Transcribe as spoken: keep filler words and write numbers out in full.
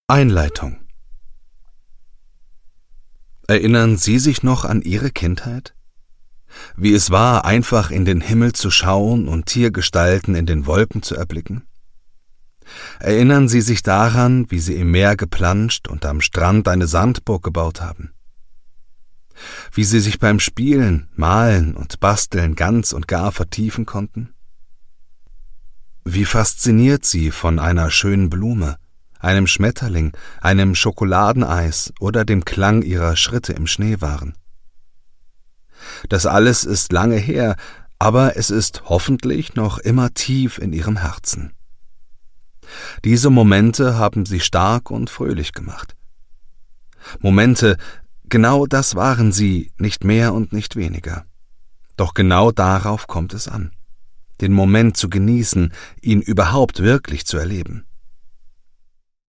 Einleitung. Erinnern Sie sich noch an Ihre Kindheit? Wie es war, einfach in den Himmel zu schauen und Tiergestalten in den Wolken zu erblicken? Erinnern Sie sich daran, wie Sie im Meer geplanscht und am Strand eine Sandburg gebaut haben? Wie Sie sich beim Spielen, Malen und Basteln ganz und gar vertiefen konnten? Wie fasziniert Sie von einer schönen Blume, einem Schmetterling, einem Schokoladeneis oder dem Klang Ihrer Schritte im Schnee waren? Das alles ist lange her, aber es ist hoffentlich noch immer tief in Ihrem Herzen. Diese Momente haben Sie stark und fröhlich gemacht. Momente, genau das waren sie, nicht mehr und nicht weniger. Doch genau darauf kommt es an, den Moment zu genießen, ihn überhaupt wirklich zu erleben.